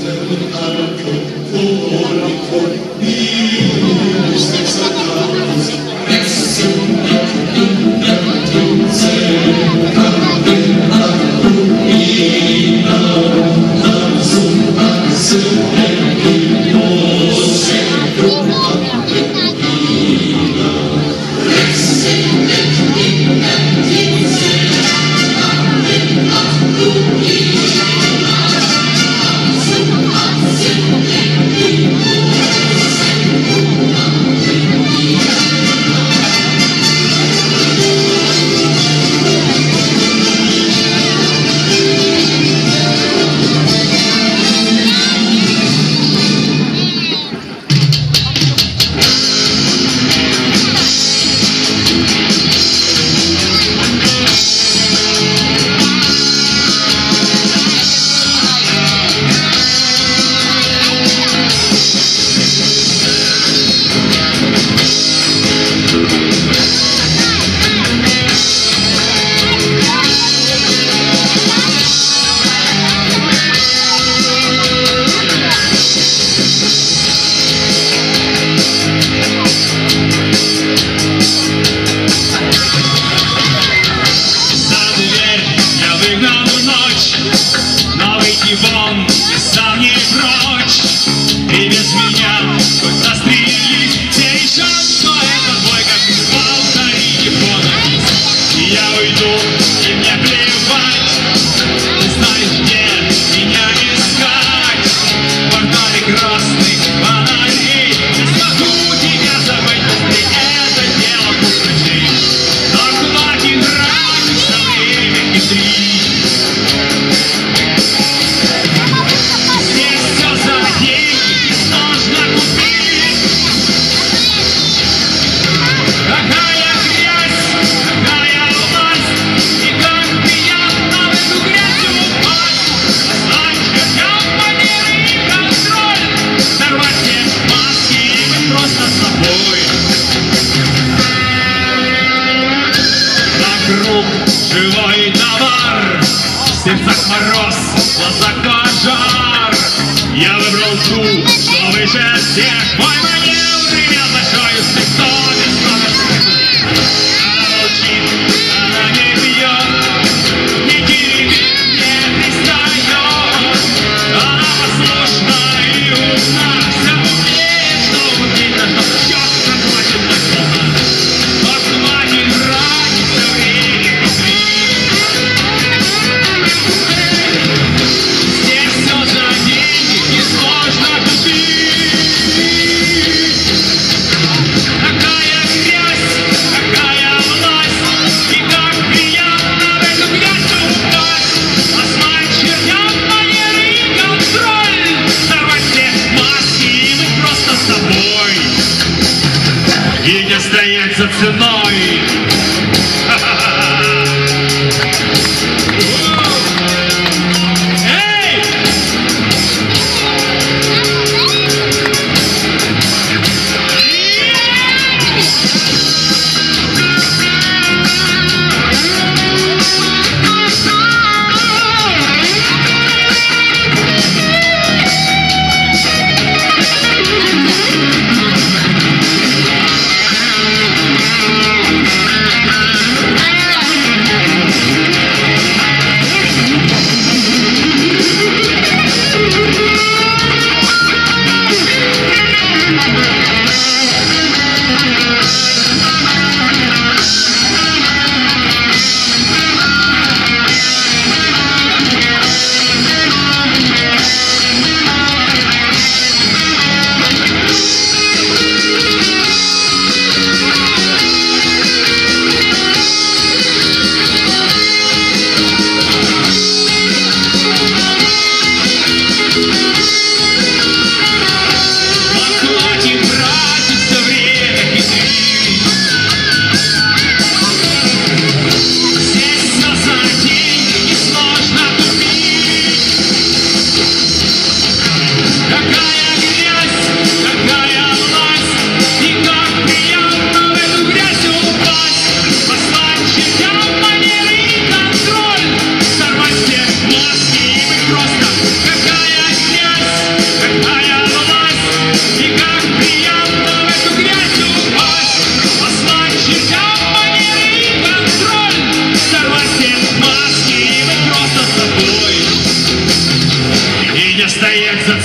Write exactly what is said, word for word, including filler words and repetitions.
Живой товар, в сердцах мороз, в глазах пожар. Я выбрал ту, что выше всех. Мой манил гремел большой, никто не сможет. Она молчит, она не бьет, не теребит, не пристает. Она послушна и умна, все умеет, что убить, но все захватит на слова. Захватит ради все время. Здесь все за деньги, несложно купить. Какая грязь, какая власть, и как приятно в эту грязь упасть. Асфальт чернят манеры и контроль. Сорвать все маски, и мы просто с тобой. И не стоять за ценой. дістається